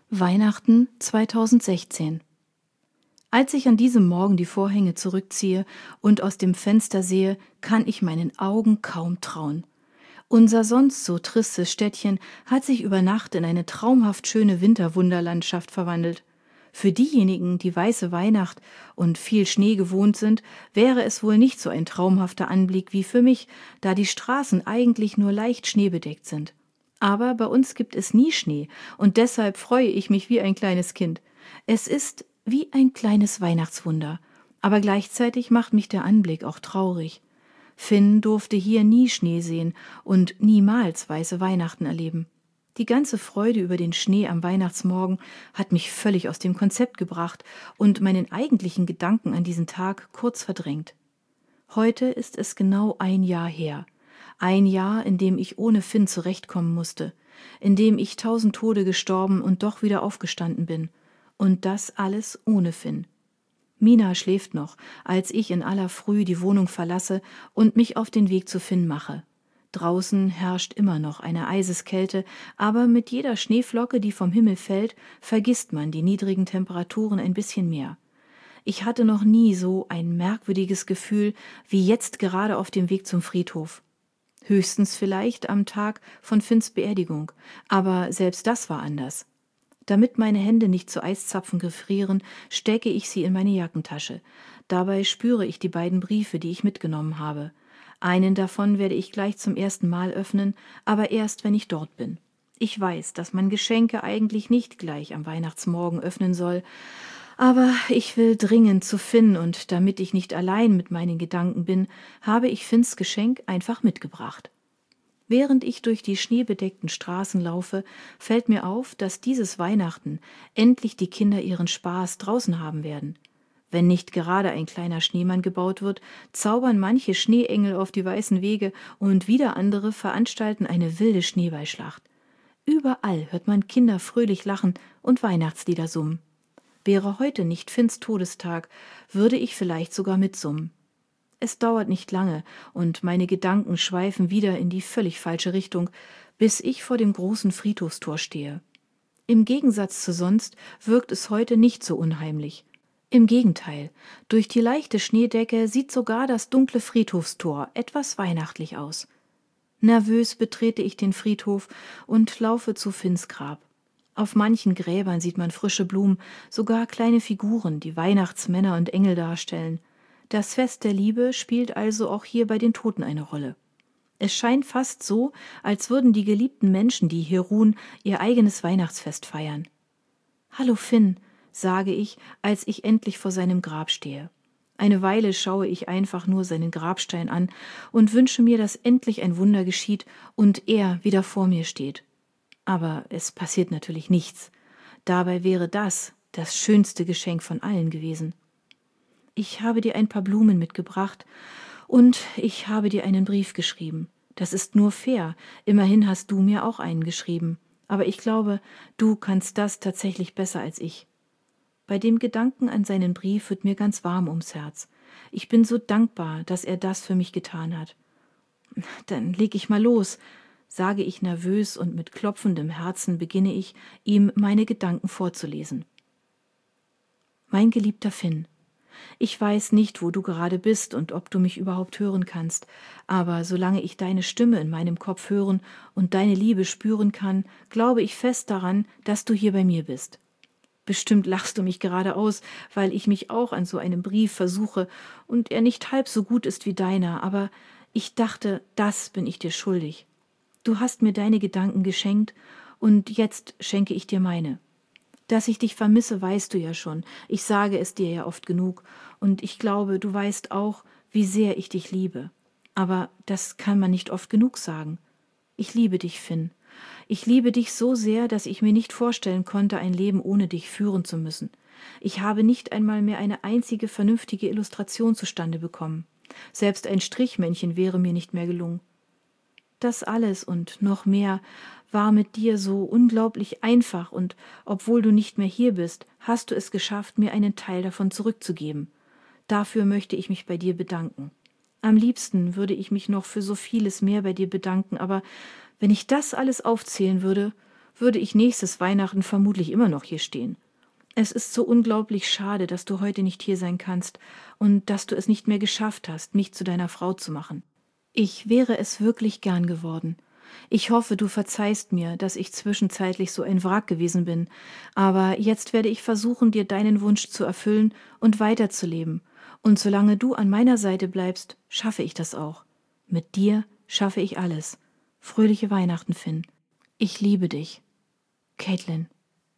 Weihnachten 2016. Als ich an diesem Morgen die Vorhänge zurückziehe und aus dem Fenster sehe, kann ich meinen Augen kaum trauen. Unser sonst so tristes Städtchen hat sich über Nacht in eine traumhaft schöne Winterwunderlandschaft verwandelt. Für diejenigen, die weiße Weihnacht und viel Schnee gewohnt sind, wäre es wohl nicht so ein traumhafter Anblick wie für mich, da die Straßen eigentlich nur leicht schneebedeckt sind. Aber bei uns gibt es nie Schnee und deshalb freue ich mich wie ein kleines Kind. Es ist wie ein kleines Weihnachtswunder, aber gleichzeitig macht mich der Anblick auch traurig. Finn durfte hier nie Schnee sehen und niemals weiße Weihnachten erleben. Die ganze Freude über den Schnee am Weihnachtsmorgen hat mich völlig aus dem Konzept gebracht und meinen eigentlichen Gedanken an diesen Tag kurz verdrängt. Heute ist es genau ein Jahr her. Ein Jahr, in dem ich ohne Finn zurechtkommen musste, in dem ich 1000 Tode gestorben und doch wieder aufgestanden bin. Und das alles ohne Finn. Mina schläft noch, als ich in aller Früh die Wohnung verlasse und mich auf den Weg zu Finn mache. Draußen herrscht immer noch eine Eiseskälte, aber mit jeder Schneeflocke, die vom Himmel fällt, vergisst man die niedrigen Temperaturen ein bisschen mehr. Ich hatte noch nie so ein merkwürdiges Gefühl wie jetzt gerade auf dem Weg zum Friedhof. Höchstens vielleicht am Tag von Finns Beerdigung, aber selbst das war anders. Damit meine Hände nicht zu Eiszapfen gefrieren, stecke ich sie in meine Jackentasche. Dabei spüre ich die beiden Briefe, die ich mitgenommen habe. Einen davon werde ich gleich zum ersten Mal öffnen, aber erst, wenn ich dort bin. Ich weiß, dass man Geschenke eigentlich nicht gleich am Weihnachtsmorgen öffnen soll, aber ich will dringend zu Finn und damit ich nicht allein mit meinen Gedanken bin, habe ich Finns Geschenk einfach mitgebracht. Während ich durch die schneebedeckten Straßen laufe, fällt mir auf, dass dieses Weihnachten endlich die Kinder ihren Spaß draußen haben werden. Wenn nicht gerade ein kleiner Schneemann gebaut wird, zaubern manche Schneeengel auf die weißen Wege und wieder andere veranstalten eine wilde Schneeballschlacht. Überall hört man Kinder fröhlich lachen und Weihnachtslieder summen. Wäre heute nicht Finns Todestag, würde ich vielleicht sogar mitsummen. Es dauert nicht lange, und meine Gedanken schweifen wieder in die völlig falsche Richtung, bis ich vor dem großen Friedhofstor stehe. Im Gegensatz zu sonst wirkt es heute nicht so unheimlich. Im Gegenteil, durch die leichte Schneedecke sieht sogar das dunkle Friedhofstor etwas weihnachtlich aus. Nervös betrete ich den Friedhof und laufe zu Finns Grab. Auf manchen Gräbern sieht man frische Blumen, sogar kleine Figuren, die Weihnachtsmänner und Engel darstellen. Das Fest der Liebe spielt also auch hier bei den Toten eine Rolle. Es scheint fast so, als würden die geliebten Menschen, die hier ruhen, ihr eigenes Weihnachtsfest feiern. »Hallo Finn«, sage ich, als ich endlich vor seinem Grab stehe. Eine Weile schaue ich einfach nur seinen Grabstein an und wünsche mir, dass endlich ein Wunder geschieht und er wieder vor mir steht. Aber es passiert natürlich nichts. Dabei wäre das schönste Geschenk von allen gewesen. Ich habe dir ein paar Blumen mitgebracht und ich habe dir einen Brief geschrieben. Das ist nur fair. Immerhin hast du mir auch einen geschrieben. Aber ich glaube, du kannst das tatsächlich besser als ich. Bei dem Gedanken an seinen Brief wird mir ganz warm ums Herz. Ich bin so dankbar, dass er das für mich getan hat. Dann leg ich mal los, sage ich nervös und mit klopfendem Herzen beginne ich, ihm meine Gedanken vorzulesen. Mein geliebter Finn, ich weiß nicht, wo du gerade bist und ob du mich überhaupt hören kannst, aber solange ich deine Stimme in meinem Kopf hören und deine Liebe spüren kann, glaube ich fest daran, dass du hier bei mir bist. Bestimmt lachst du mich gerade aus, weil ich mich auch an so einem Brief versuche und er nicht halb so gut ist wie deiner, aber ich dachte, das bin ich dir schuldig. Du hast mir deine Gedanken geschenkt und jetzt schenke ich dir meine. Dass ich dich vermisse, weißt du ja schon. Ich sage es dir ja oft genug. Und ich glaube, du weißt auch, wie sehr ich dich liebe. Aber das kann man nicht oft genug sagen. Ich liebe dich, Finn. Ich liebe dich so sehr, dass ich mir nicht vorstellen konnte, ein Leben ohne dich führen zu müssen. Ich habe nicht einmal mehr eine einzige vernünftige Illustration zustande bekommen. Selbst ein Strichmännchen wäre mir nicht mehr gelungen. Das alles und noch mehr war mit dir so unglaublich einfach und obwohl du nicht mehr hier bist, hast du es geschafft, mir einen Teil davon zurückzugeben. Dafür möchte ich mich bei dir bedanken. Am liebsten würde ich mich noch für so vieles mehr bei dir bedanken, aber wenn ich das alles aufzählen würde, würde ich nächstes Weihnachten vermutlich immer noch hier stehen. Es ist so unglaublich schade, dass du heute nicht hier sein kannst und dass du es nicht mehr geschafft hast, mich zu deiner Frau zu machen. Ich wäre es wirklich gern geworden. Ich hoffe, du verzeihst mir, dass ich zwischenzeitlich so ein Wrack gewesen bin, aber jetzt werde ich versuchen, dir deinen Wunsch zu erfüllen und weiterzuleben. Und solange du an meiner Seite bleibst, schaffe ich das auch. Mit dir schaffe ich alles. Fröhliche Weihnachten, Finn. Ich liebe dich. Caitlin.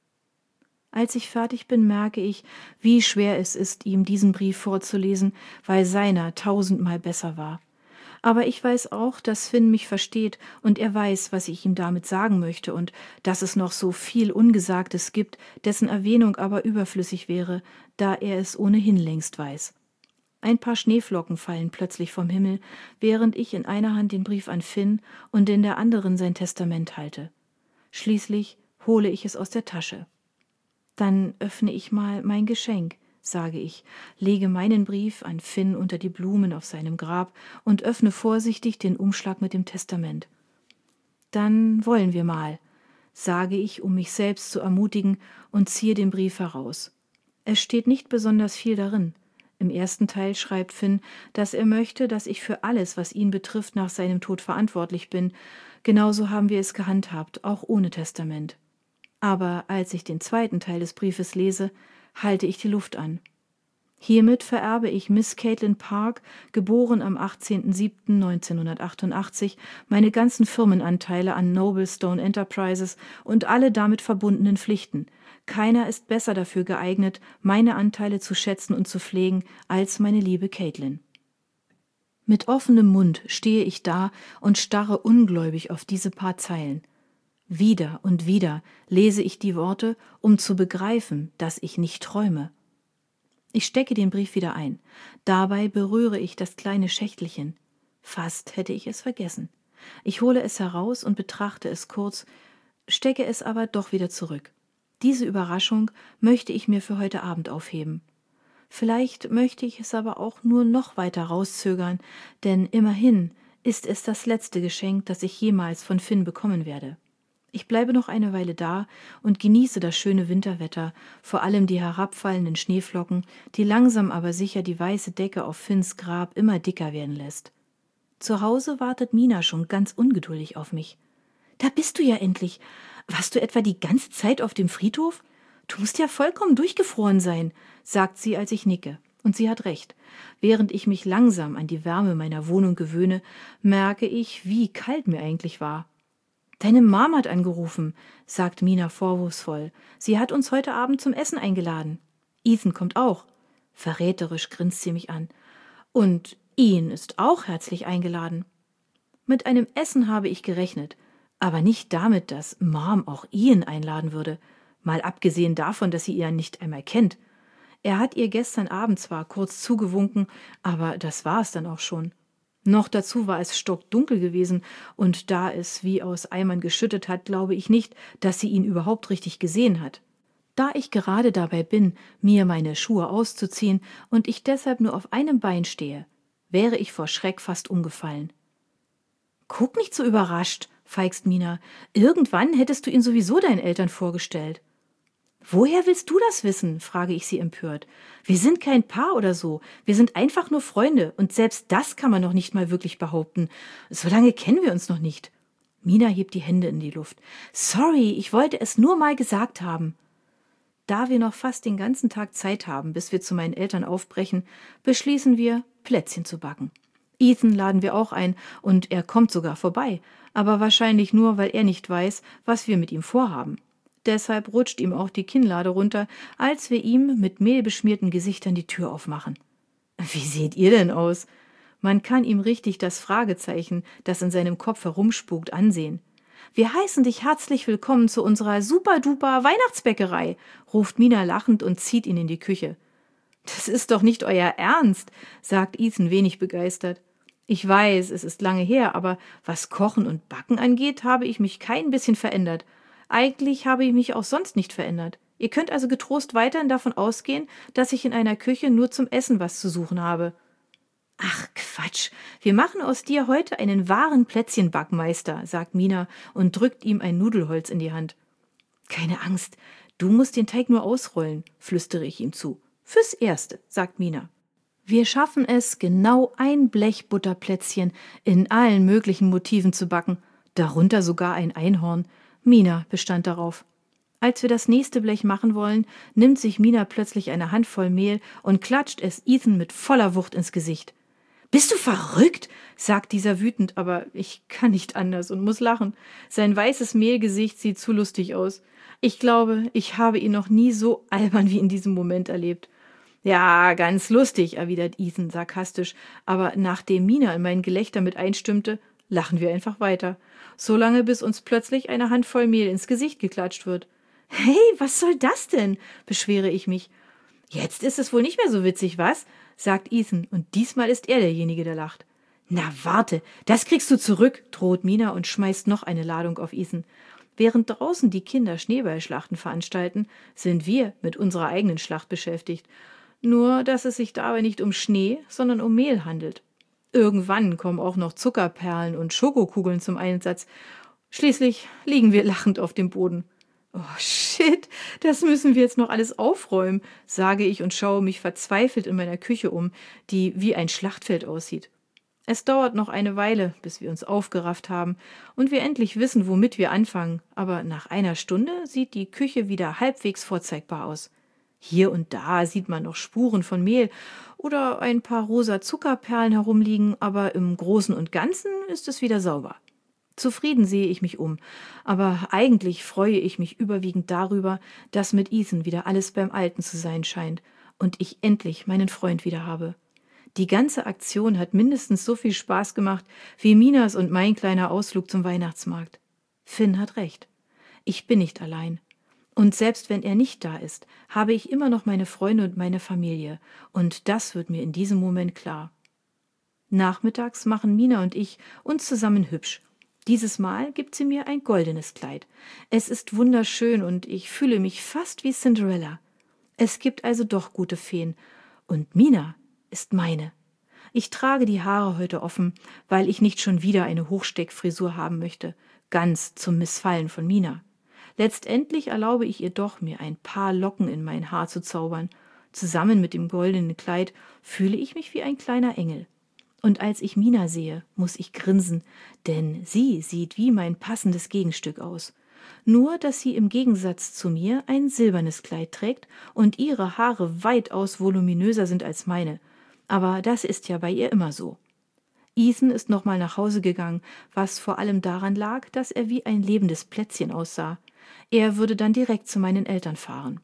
Als ich fertig bin, merke ich, wie schwer es ist, ihm diesen Brief vorzulesen, weil seiner tausendmal besser war. Aber ich weiß auch, dass Finn mich versteht und er weiß, was ich ihm damit sagen möchte und dass es noch so viel Ungesagtes gibt, dessen Erwähnung aber überflüssig wäre, da er es ohnehin längst weiß. Ein paar Schneeflocken fallen plötzlich vom Himmel, während ich in einer Hand den Brief an Finn und in der anderen sein Testament halte. Schließlich hole ich es aus der Tasche. Dann öffne ich mal mein Geschenk, sage ich, lege meinen Brief an Finn unter die Blumen auf seinem Grab und öffne vorsichtig den Umschlag mit dem Testament. Dann wollen wir mal, sage ich, um mich selbst zu ermutigen und ziehe den Brief heraus. Es steht nicht besonders viel darin. Im ersten Teil schreibt Finn, dass er möchte, dass ich für alles, was ihn betrifft, nach seinem Tod verantwortlich bin. Genauso haben wir es gehandhabt, auch ohne Testament. Aber als ich den zweiten Teil des Briefes lese, halte ich die Luft an. Hiermit vererbe ich Miss Caitlin Park, geboren am 18.07.1988, meine ganzen Firmenanteile an Noblestone Enterprises und alle damit verbundenen Pflichten. Keiner ist besser dafür geeignet, meine Anteile zu schätzen und zu pflegen, als meine liebe Caitlin. Mit offenem Mund stehe ich da und starre ungläubig auf diese paar Zeilen. Wieder und wieder lese ich die Worte, um zu begreifen, dass ich nicht träume. Ich stecke den Brief wieder ein. Dabei berühre ich das kleine Schächtelchen. Fast hätte ich es vergessen. Ich hole es heraus und betrachte es kurz, stecke es aber doch wieder zurück. Diese Überraschung möchte ich mir für heute Abend aufheben. Vielleicht möchte ich es aber auch nur noch weiter rauszögern, denn immerhin ist es das letzte Geschenk, das ich jemals von Finn bekommen werde. Ich bleibe noch eine Weile da und genieße das schöne Winterwetter, vor allem die herabfallenden Schneeflocken, die langsam aber sicher die weiße Decke auf Finns Grab immer dicker werden lässt. Zu Hause wartet Mina schon ganz ungeduldig auf mich. »Da bist du ja endlich. Warst du etwa die ganze Zeit auf dem Friedhof? Du musst ja vollkommen durchgefroren sein«, sagt sie, als ich nicke. Und sie hat recht. Während ich mich langsam an die Wärme meiner Wohnung gewöhne, merke ich, wie kalt mir eigentlich war. »Deine Mom hat angerufen«, sagt Mina vorwurfsvoll. »Sie hat uns heute Abend zum Essen eingeladen. Ethan kommt auch.« Verräterisch grinst sie mich an. »Und Ian ist auch herzlich eingeladen.« Mit einem Essen habe ich gerechnet, aber nicht damit, dass Mom auch Ian einladen würde, mal abgesehen davon, dass sie ihn nicht einmal kennt. Er hat ihr gestern Abend zwar kurz zugewunken, aber das war es dann auch schon. Noch dazu war es stockdunkel gewesen, und da es wie aus Eimern geschüttet hat, glaube ich nicht, dass sie ihn überhaupt richtig gesehen hat. Da ich gerade dabei bin, mir meine Schuhe auszuziehen und ich deshalb nur auf einem Bein stehe, wäre ich vor Schreck fast umgefallen. »Guck nicht so überrascht«, feigst Mina. »Irgendwann hättest du ihn sowieso deinen Eltern vorgestellt.« »Woher willst du das wissen?«, frage ich sie empört. »Wir sind kein Paar oder so. Wir sind einfach nur Freunde. Und selbst das kann man noch nicht mal wirklich behaupten. So lange kennen wir uns noch nicht.« Mina hebt die Hände in die Luft. »Sorry, ich wollte es nur mal gesagt haben.« Da wir noch fast den ganzen Tag Zeit haben, bis wir zu meinen Eltern aufbrechen, beschließen wir, Plätzchen zu backen. Ethan laden wir auch ein und er kommt sogar vorbei, aber wahrscheinlich nur, weil er nicht weiß, was wir mit ihm vorhaben. Deshalb rutscht ihm auch die Kinnlade runter, als wir ihm mit mehlbeschmierten Gesichtern die Tür aufmachen. »Wie seht ihr denn aus?« Man kann ihm richtig das Fragezeichen, das in seinem Kopf herumspukt, ansehen. »Wir heißen dich herzlich willkommen zu unserer super-duper Weihnachtsbäckerei«, ruft Mina lachend und zieht ihn in die Küche. »Das ist doch nicht euer Ernst«, sagt Ethan wenig begeistert. Ich weiß, es ist lange her, aber was Kochen und Backen angeht, habe ich mich kein bisschen verändert. Eigentlich habe ich mich auch sonst nicht verändert. Ihr könnt also getrost weiterhin davon ausgehen, dass ich in einer Küche nur zum Essen was zu suchen habe.« »Ach, Quatsch, wir machen aus dir heute einen wahren Plätzchenbackmeister«, sagt Mina und drückt ihm ein Nudelholz in die Hand. Keine Angst, du musst den Teig nur ausrollen, flüstere ich ihm zu. Fürs Erste, sagt Mina. Wir schaffen es, genau ein Blech Butterplätzchen in allen möglichen Motiven zu backen, darunter sogar ein Einhorn. Mina bestand darauf. Als wir das nächste Blech machen wollen, nimmt sich Mina plötzlich eine Handvoll Mehl und klatscht es Ethan mit voller Wucht ins Gesicht. »Bist du verrückt?«, sagt dieser wütend, aber ich kann nicht anders und muss lachen. Sein weißes Mehlgesicht sieht zu lustig aus. Ich glaube, ich habe ihn noch nie so albern wie in diesem Moment erlebt. »Ja, ganz lustig«, erwidert Ethan sarkastisch, aber nachdem Mina in mein Gelächter mit einstimmte, lachen wir einfach weiter. Solange bis uns plötzlich eine Handvoll Mehl ins Gesicht geklatscht wird. »Hey, was soll das denn?«, beschwere ich mich. »Jetzt ist es wohl nicht mehr so witzig, was?«, sagt Ethan, und diesmal ist er derjenige, der lacht. »Na warte, das kriegst du zurück«, droht Mina und schmeißt noch eine Ladung auf Ethan. Während draußen die Kinder Schneeballschlachten veranstalten, sind wir mit unserer eigenen Schlacht beschäftigt. Nur, dass es sich dabei nicht um Schnee, sondern um Mehl handelt. Irgendwann kommen auch noch Zuckerperlen und Schokokugeln zum Einsatz. Schließlich liegen wir lachend auf dem Boden. »Oh, shit, das müssen wir jetzt noch alles aufräumen«, sage ich und schaue mich verzweifelt in meiner Küche um, die wie ein Schlachtfeld aussieht. Es dauert noch eine Weile, bis wir uns aufgerafft haben und wir endlich wissen, womit wir anfangen, aber nach einer Stunde sieht die Küche wieder halbwegs vorzeigbar aus. Hier und da sieht man noch Spuren von Mehl oder ein paar rosa Zuckerperlen herumliegen, aber im Großen und Ganzen ist es wieder sauber. Zufrieden sehe ich mich um, aber eigentlich freue ich mich überwiegend darüber, dass mit Ethan wieder alles beim Alten zu sein scheint und ich endlich meinen Freund wieder habe. Die ganze Aktion hat mindestens so viel Spaß gemacht wie Minas und mein kleiner Ausflug zum Weihnachtsmarkt. Finn hat recht. Ich bin nicht allein. Und selbst wenn er nicht da ist, habe ich immer noch meine Freunde und meine Familie. Und das wird mir in diesem Moment klar. Nachmittags machen Mina und ich uns zusammen hübsch. Dieses Mal gibt sie mir ein goldenes Kleid. Es ist wunderschön und ich fühle mich fast wie Cinderella. Es gibt also doch gute Feen. Und Mina ist meine. Ich trage die Haare heute offen, weil ich nicht schon wieder eine Hochsteckfrisur haben möchte. Ganz zum Missfallen von Mina. Letztendlich erlaube ich ihr doch, mir ein paar Locken in mein Haar zu zaubern. Zusammen mit dem goldenen Kleid fühle ich mich wie ein kleiner Engel. Und als ich Mina sehe, muss ich grinsen, denn sie sieht wie mein passendes Gegenstück aus. Nur, dass sie im Gegensatz zu mir ein silbernes Kleid trägt und ihre Haare weitaus voluminöser sind als meine. Aber das ist ja bei ihr immer so. Ethan ist nochmal nach Hause gegangen, was vor allem daran lag, dass er wie ein lebendes Plätzchen aussah. Er würde dann direkt zu meinen Eltern fahren.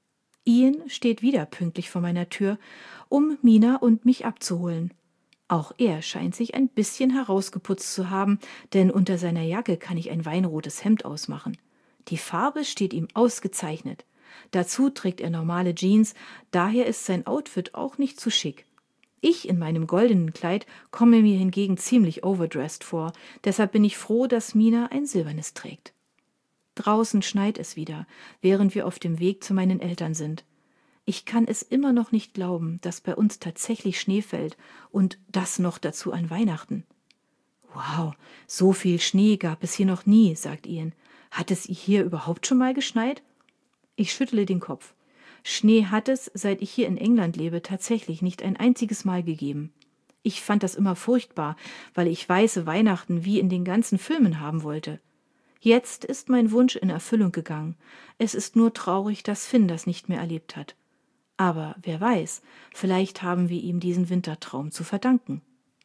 Ian steht wieder pünktlich vor meiner Tür, um Mina und mich abzuholen. Auch er scheint sich ein bisschen herausgeputzt zu haben, denn unter seiner Jacke kann ich ein weinrotes Hemd ausmachen. Die Farbe steht ihm ausgezeichnet. Dazu trägt er normale Jeans, daher ist sein Outfit auch nicht zu schick. Ich in meinem goldenen Kleid komme mir hingegen ziemlich overdressed vor, deshalb bin ich froh, dass Mina ein silbernes trägt. Draußen schneit es wieder, während wir auf dem Weg zu meinen Eltern sind. Ich kann es immer noch nicht glauben, dass bei uns tatsächlich Schnee fällt und das noch dazu an Weihnachten. »Wow, so viel Schnee gab es hier noch nie«, sagt Ian. »Hat es hier überhaupt schon mal geschneit?« Ich schüttle den Kopf. Schnee hat es, seit ich hier in England lebe, tatsächlich nicht ein einziges Mal gegeben. Ich fand das immer furchtbar, weil ich weiße Weihnachten wie in den ganzen Filmen haben wollte. Jetzt ist mein Wunsch in Erfüllung gegangen. Es ist nur traurig, dass Finn das nicht mehr erlebt hat. Aber wer weiß, vielleicht haben wir ihm diesen Wintertraum zu verdanken.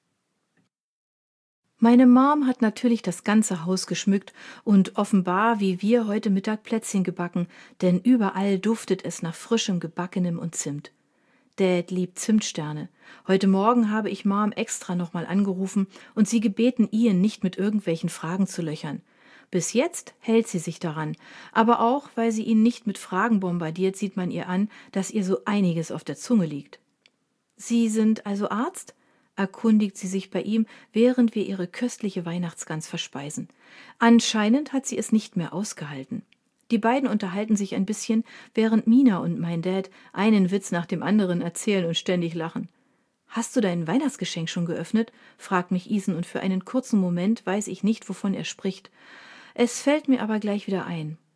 Meine Mom hat natürlich das ganze Haus geschmückt und offenbar wie wir heute Mittag Plätzchen gebacken, denn überall duftet es nach frischem Gebackenem und Zimt. Dad liebt Zimtsterne. Heute Morgen habe ich Mom extra nochmal angerufen und sie gebeten, Ian nicht mit irgendwelchen Fragen zu löchern. Bis jetzt hält sie sich daran, aber auch, weil sie ihn nicht mit Fragen bombardiert, sieht man ihr an, dass ihr so einiges auf der Zunge liegt. »Sie sind also Arzt?« erkundigt sie sich bei ihm, während wir ihre köstliche Weihnachtsgans verspeisen. Anscheinend hat sie es nicht mehr ausgehalten. Die beiden unterhalten sich ein bisschen, während Mina und mein Dad einen Witz nach dem anderen erzählen und ständig lachen. »Hast du dein Weihnachtsgeschenk schon geöffnet?« fragt mich Ethan und für einen kurzen Moment weiß ich nicht, wovon er spricht. Es fällt mir aber gleich wieder ein.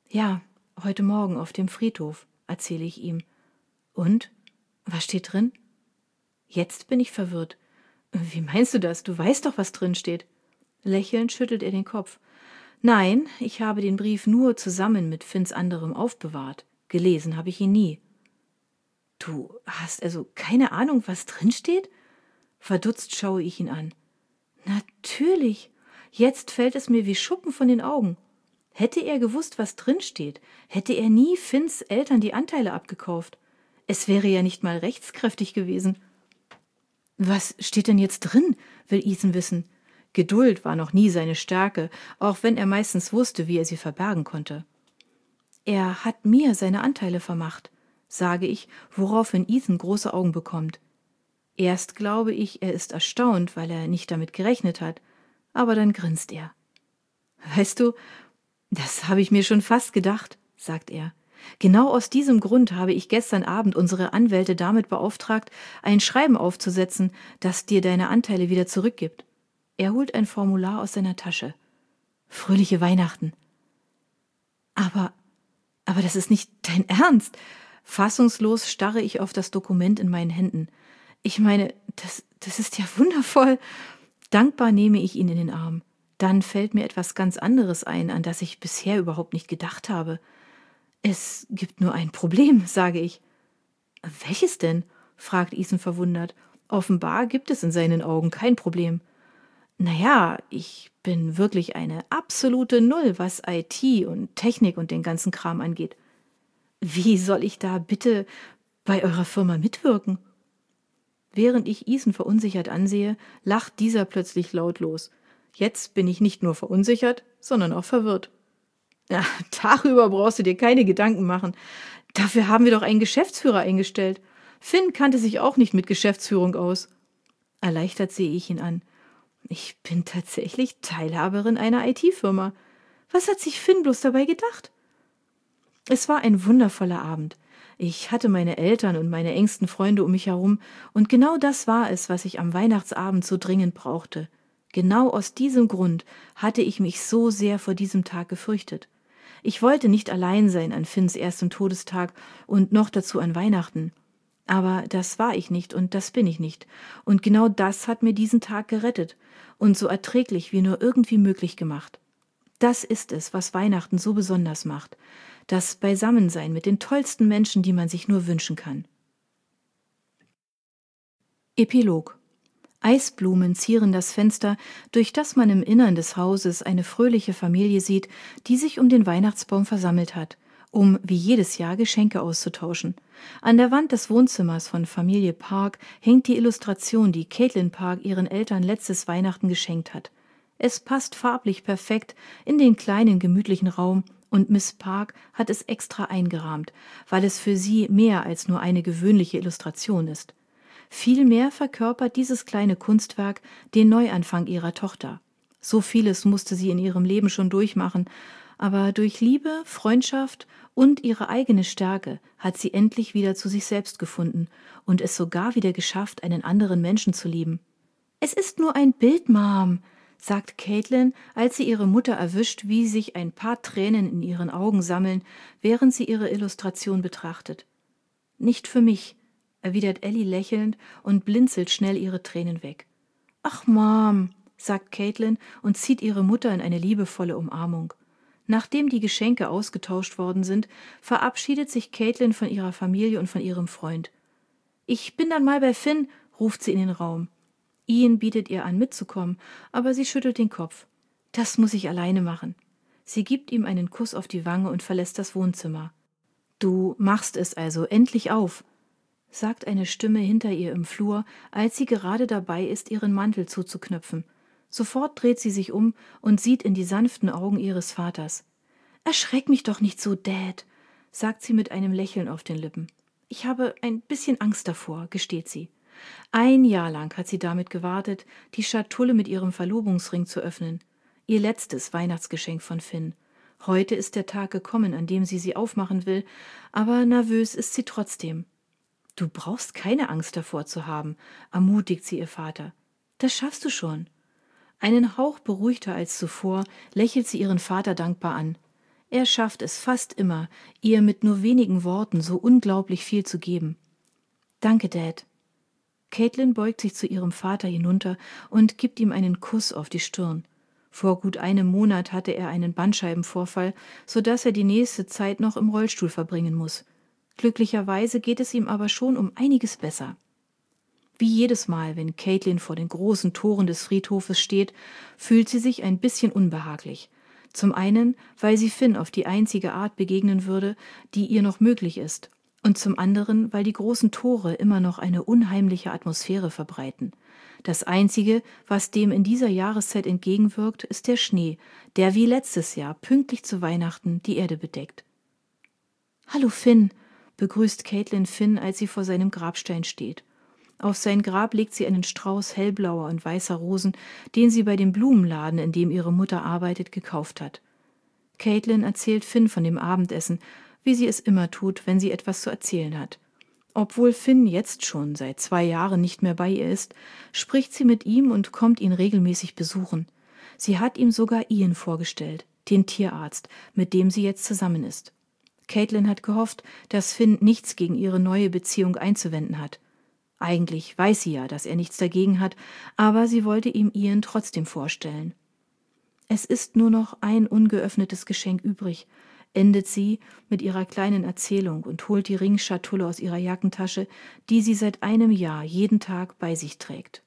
Ja, heute Morgen auf dem Friedhof, erzähle ich ihm. Und? Was steht drin? Jetzt bin ich verwirrt. Wie meinst du das? Du weißt doch, was drin steht. Lächelnd schüttelt er den Kopf. Nein, ich habe den Brief nur zusammen mit Finns anderem aufbewahrt. Gelesen habe ich ihn nie. Du hast also keine Ahnung, was drin steht? Verdutzt schaue ich ihn an. Natürlich. Jetzt fällt es mir wie Schuppen von den Augen. Hätte er gewusst, was drin steht, hätte er nie Finns Eltern die Anteile abgekauft. Es wäre ja nicht mal rechtskräftig gewesen. Was steht denn jetzt drin? Will Ethan wissen. Geduld war noch nie seine Stärke, auch wenn er meistens wusste, wie er sie verbergen konnte. Er hat mir seine Anteile vermacht, sage ich, woraufhin Ethan große Augen bekommt. Erst glaube ich, er ist erstaunt, weil er nicht damit gerechnet hat, aber dann grinst er. Weißt du, das habe ich mir schon fast gedacht, sagt er. Genau aus diesem Grund habe ich gestern Abend unsere Anwälte damit beauftragt, ein Schreiben aufzusetzen, das dir deine Anteile wieder zurückgibt. Er holt ein Formular aus seiner Tasche. Fröhliche Weihnachten. Aber das ist nicht dein Ernst. Fassungslos starre ich auf das Dokument in meinen Händen. Ich meine, das ist ja wundervoll. Dankbar nehme ich ihn in den Arm. Dann fällt mir etwas ganz anderes ein, an das ich bisher überhaupt nicht gedacht habe. Es gibt nur ein Problem, sage ich. Welches denn? Fragt Ethan verwundert. Offenbar gibt es in seinen Augen kein Problem. Naja, ich bin wirklich eine absolute Null, was IT und Technik und den ganzen Kram angeht. Wie soll ich da bitte bei eurer Firma mitwirken? Während ich Ethan verunsichert ansehe, lacht dieser plötzlich lautlos. Jetzt bin ich nicht nur verunsichert, sondern auch verwirrt. Ja, darüber brauchst du dir keine Gedanken machen. Dafür haben wir doch einen Geschäftsführer eingestellt. Finn kannte sich auch nicht mit Geschäftsführung aus. Erleichtert sehe ich ihn an. Ich bin tatsächlich Teilhaberin einer IT-Firma. Was hat sich Finn bloß dabei gedacht? Es war ein wundervoller Abend. Ich hatte meine Eltern und meine engsten Freunde um mich herum, und genau das war es, was ich am Weihnachtsabend so dringend brauchte. Genau aus diesem Grund hatte ich mich so sehr vor diesem Tag gefürchtet. Ich wollte nicht allein sein an Finns erstem Todestag und noch dazu an Weihnachten. Aber das war ich nicht und das bin ich nicht. Und genau das hat mir diesen Tag gerettet und so erträglich wie nur irgendwie möglich gemacht. Das ist es, was Weihnachten so besonders macht. Das Beisammensein mit den tollsten Menschen, die man sich nur wünschen kann. Epilog. Eisblumen zieren das Fenster, durch das man im Innern des Hauses eine fröhliche Familie sieht, die sich um den Weihnachtsbaum versammelt hat, um wie jedes Jahr Geschenke auszutauschen. An der Wand des Wohnzimmers von Familie Park hängt die Illustration, die Caitlin Park ihren Eltern letztes Weihnachten geschenkt hat. Es passt farblich perfekt in den kleinen, gemütlichen Raum, und Miss Park hat es extra eingerahmt, weil es für sie mehr als nur eine gewöhnliche Illustration ist. Vielmehr verkörpert dieses kleine Kunstwerk den Neuanfang ihrer Tochter. So vieles musste sie in ihrem Leben schon durchmachen, aber durch Liebe, Freundschaft und ihre eigene Stärke hat sie endlich wieder zu sich selbst gefunden und es sogar wieder geschafft, einen anderen Menschen zu lieben. »Es ist nur ein Bild, Mom«, sagt Caitlin, als sie ihre Mutter erwischt, wie sich ein paar Tränen in ihren Augen sammeln, während sie ihre Illustration betrachtet. »Nicht für mich«, erwidert Ellie lächelnd und blinzelt schnell ihre Tränen weg. »Ach, Mom«, sagt Caitlin und zieht ihre Mutter in eine liebevolle Umarmung. Nachdem die Geschenke ausgetauscht worden sind, verabschiedet sich Caitlin von ihrer Familie und von ihrem Freund. »Ich bin dann mal bei Finn«, ruft sie in den Raum. Ian bietet ihr an, mitzukommen, aber sie schüttelt den Kopf. »Das muss ich alleine machen.« Sie gibt ihm einen Kuss auf die Wange und verlässt das Wohnzimmer. »Du machst es also endlich auf«, sagt eine Stimme hinter ihr im Flur, als sie gerade dabei ist, ihren Mantel zuzuknöpfen. Sofort dreht sie sich um und sieht in die sanften Augen ihres Vaters. »Erschreck mich doch nicht so, Dad«, sagt sie mit einem Lächeln auf den Lippen. »Ich habe ein bisschen Angst davor«, gesteht sie. 1 Jahr lang hat sie damit gewartet, die Schatulle mit ihrem Verlobungsring zu öffnen. Ihr letztes Weihnachtsgeschenk von Finn. Heute ist der Tag gekommen, an dem sie aufmachen will, aber nervös ist sie trotzdem. »Du brauchst keine Angst davor zu haben«, ermutigt sie ihr Vater. »Das schaffst du schon.« Einen Hauch beruhigter als zuvor lächelt sie ihren Vater dankbar an. Er schafft es fast immer, ihr mit nur wenigen Worten so unglaublich viel zu geben. »Danke, Dad.« Caitlin beugt sich zu ihrem Vater hinunter und gibt ihm einen Kuss auf die Stirn. Vor gut einem Monat hatte er einen Bandscheibenvorfall, so dass er die nächste Zeit noch im Rollstuhl verbringen muss. Glücklicherweise geht es ihm aber schon um einiges besser. Wie jedes Mal, wenn Caitlin vor den großen Toren des Friedhofes steht, fühlt sie sich ein bisschen unbehaglich. Zum einen, weil sie Finn auf die einzige Art begegnen würde, die ihr noch möglich ist, und zum anderen, weil die großen Tore immer noch eine unheimliche Atmosphäre verbreiten. Das Einzige, was dem in dieser Jahreszeit entgegenwirkt, ist der Schnee, der wie letztes Jahr pünktlich zu Weihnachten die Erde bedeckt. »Hallo Finn«, begrüßt Caitlin Finn, als sie vor seinem Grabstein steht. Auf sein Grab legt sie einen Strauß hellblauer und weißer Rosen, den sie bei dem Blumenladen, in dem ihre Mutter arbeitet, gekauft hat. Caitlin erzählt Finn von dem Abendessen, wie sie es immer tut, wenn sie etwas zu erzählen hat. Obwohl Finn jetzt schon seit 2 Jahren nicht mehr bei ihr ist, spricht sie mit ihm und kommt ihn regelmäßig besuchen. Sie hat ihm sogar Ian vorgestellt, den Tierarzt, mit dem sie jetzt zusammen ist. Caitlin hat gehofft, dass Finn nichts gegen ihre neue Beziehung einzuwenden hat. Eigentlich weiß sie ja, dass er nichts dagegen hat, aber sie wollte ihm Ian trotzdem vorstellen. Es ist nur noch ein ungeöffnetes Geschenk übrig, endet sie mit ihrer kleinen Erzählung und holt die Ringschatulle aus ihrer Jackentasche, die sie seit einem Jahr jeden Tag bei sich trägt.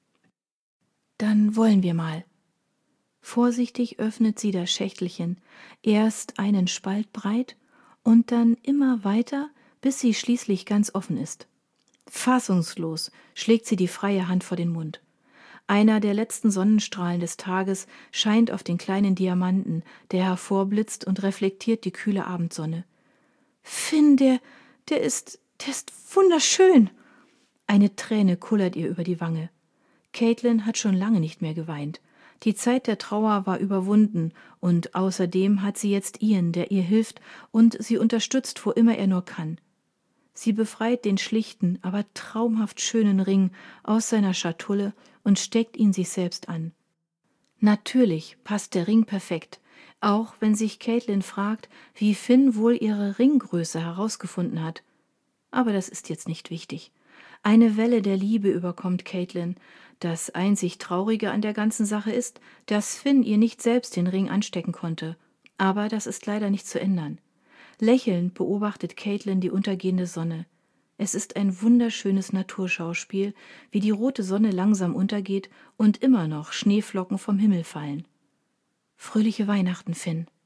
Dann wollen wir mal. Vorsichtig öffnet sie das Schächtelchen, erst einen Spalt breit und dann immer weiter, bis sie schließlich ganz offen ist. Fassungslos schlägt sie die freie Hand vor den Mund. Einer der letzten Sonnenstrahlen des Tages scheint auf den kleinen Diamanten, der hervorblitzt und reflektiert die kühle Abendsonne. »Finn, der ist wunderschön!« Eine Träne kullert ihr über die Wange. Caitlin hat schon lange nicht mehr geweint. Die Zeit der Trauer war überwunden und außerdem hat sie jetzt Ian, der ihr hilft und sie unterstützt, wo immer er nur kann. Sie befreit den schlichten, aber traumhaft schönen Ring aus seiner Schatulle und steckt ihn sich selbst an. Natürlich passt der Ring perfekt, auch wenn sich Caitlin fragt, wie Finn wohl ihre Ringgröße herausgefunden hat. Aber das ist jetzt nicht wichtig. Eine Welle der Liebe überkommt Caitlin. Das einzig Traurige an der ganzen Sache ist, dass Finn ihr nicht selbst den Ring anstecken konnte. Aber das ist leider nicht zu ändern. Lächelnd beobachtet Caitlin die untergehende Sonne. Es ist ein wunderschönes Naturschauspiel, wie die rote Sonne langsam untergeht und immer noch Schneeflocken vom Himmel fallen. »Fröhliche Weihnachten, Finn«,